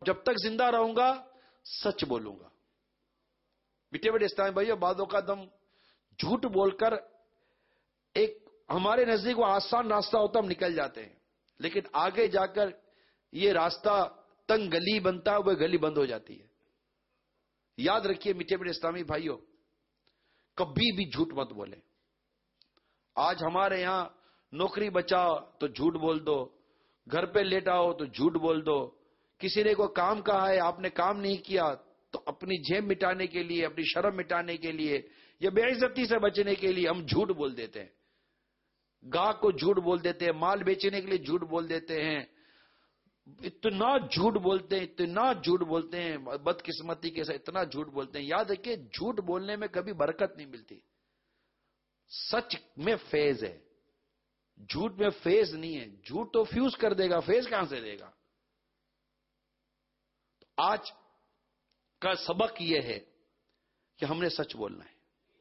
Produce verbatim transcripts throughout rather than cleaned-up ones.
جب تک زندہ رہوں گا سچ بولوں گا. بیٹے بیٹے اسلام بھائیو، بعض اوقات ہم جھوٹ بول کر ایک ہمارے نزدیک وہ آسان راستہ ہوتا ہم نکل جاتے ہیں، لیکن آگے جا کر یہ راستہ تنگ گلی بنتا ہے، وہ گلی بند ہو جاتی ہے. یاد رکھیے میٹھے میٹھے اسلامی بھائیوں، کبھی بھی جھوٹ مت بولیں. آج ہمارے یہاں نوکری بچاؤ تو جھوٹ بول دو، گھر پہ لیٹ آؤ تو جھوٹ بول دو، کسی نے کوئی کام کہا ہے آپ نے کام نہیں کیا تو اپنی جیب مٹانے کے لیے، اپنی شرم مٹانے کے لیے یا بے عزتی سے بچنے کے لیے ہم جھوٹ بول دیتے ہیں. گاہک کو جھوٹ بول دیتے ہیں، مال بیچنے کے لیے جھوٹ بول دیتے ہیں. اتنا جھوٹ بولتے ہیں، اتنا جھوٹ بولتے ہیں، بدقسمتی کے ساتھ اتنا جھوٹ بولتے ہیں. یاد رکھیے جھوٹ بولنے میں کبھی برکت نہیں ملتی. سچ میں فیض ہے، جھوٹ میں فیض نہیں ہے. جھوٹ تو فیوز کر دے گا، فیض کہاں سے دے گا؟ تو آج کا سبق یہ ہے کہ ہم نے سچ بولنا ہے.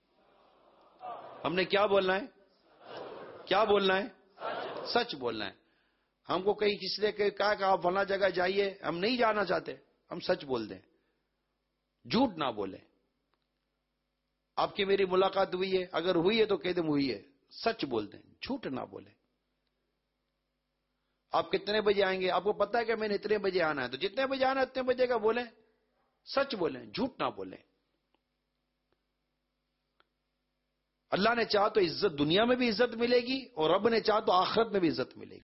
ہم نے کیا بولنا ہے؟ کیا بولنا ہے؟ سچ بولنا ہے. ہم کو کہیں کسی نے کہا کہ آپ فلاں جگہ جائیے، ہم نہیں جانا چاہتے، ہم سچ بول دیں، جھوٹ نہ بولیں. آپ کی میری ملاقات ہوئی ہے، اگر ہوئی ہے تو کہہ دیں ہوئی ہے، سچ بول دیں، جھوٹ نہ بولیں. آپ کتنے بجے آئیں گے؟ آپ کو پتا ہے کہ میں نے اتنے بجے آنا ہے، تو جتنے بجے آنا ہے اتنے بجے کا بولیں، سچ بولیں، جھوٹ نہ بولیں. اللہ نے چاہا تو عزت دنیا میں بھی عزت ملے گی، اور رب نے چاہا تو آخرت میں بھی عزت ملے گی.